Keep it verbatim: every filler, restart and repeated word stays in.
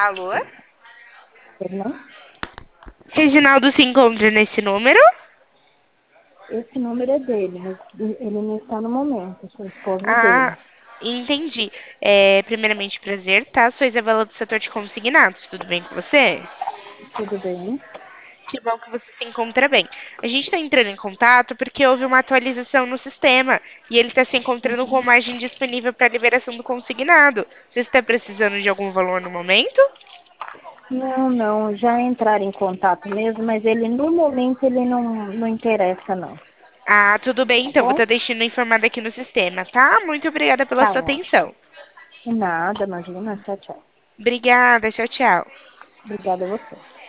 Alô? Não? Reginaldo se encontra nesse número? Esse número é dele, mas ele não está no momento, sou a esposa Ah, dele. entendi. É, primeiramente, prazer, tá? Sou Isabela do setor de consignados. Tudo bem com você? Tudo bem? Que bom que você se encontra bem. A gente está entrando em contato porque houve uma atualização no sistema e ele está se encontrando com margem disponível para liberação do consignado. Você está precisando de algum valor no momento? Não, não, já entraram em contato mesmo, mas ele no momento ele não, não interessa não, Ah, tudo bem tá então. Vou bom? estar deixando informado aqui no sistema, tá? Muito obrigada pela Tá sua ótimo. atenção. Nada, imagina, tchau, tchau. Obrigada, tchau, tchau. Obrigada a você.